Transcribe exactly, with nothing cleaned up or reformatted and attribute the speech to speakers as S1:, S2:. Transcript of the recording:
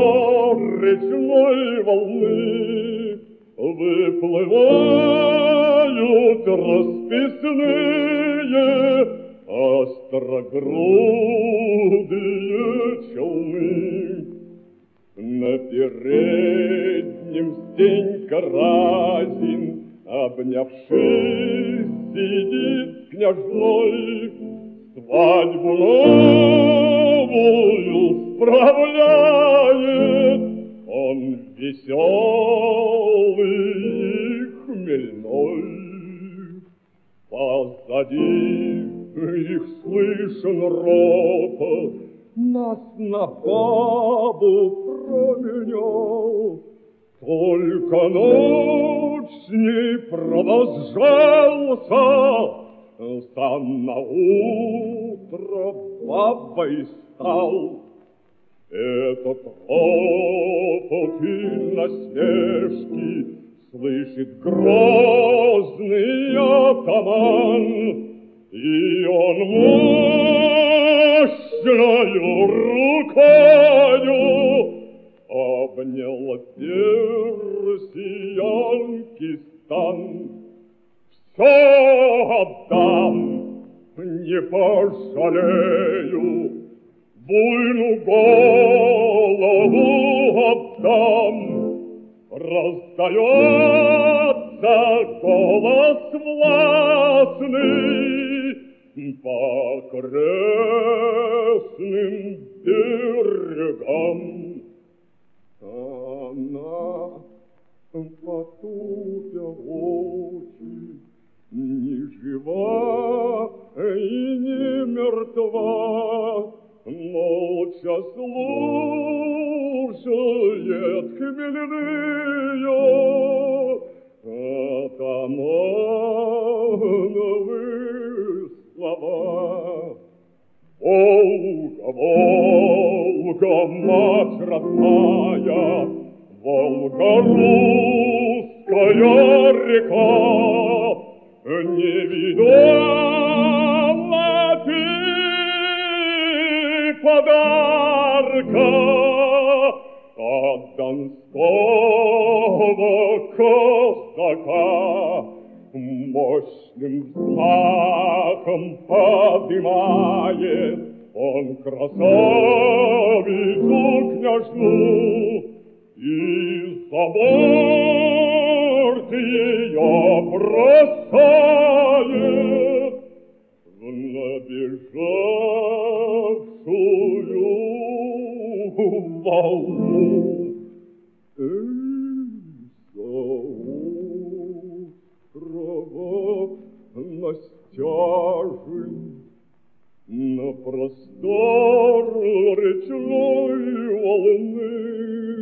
S1: речной волны выплывают расписные острогрудые челны. На переднем Стенька Разин, обнявшись, сидит с княжной, свадьбу новую справляет. Он веселый и хмельной. Позади их слышен ропот, нас на бабу променял. Только ночь с ней продолжался, сам на утро бабой стал. Этот ропот и насмешки слышит грозный атаман, и он мощною рукою обнял персиянки стан. Все отдам, не пожалею, буйну голову отдам. Раздается голос властный по крестным берегам. Она, потупя очи, ни жива и не мертва, молча слушает хмельные атамановы слова. Волга, Волга, мать родная, Волга, русская река, не видала ты подарка от донского казака. Мощным взмахом поднимает он красавицу княжну, и за борт ее бросает в набежавшую волну. На стяжень, на простор речной волны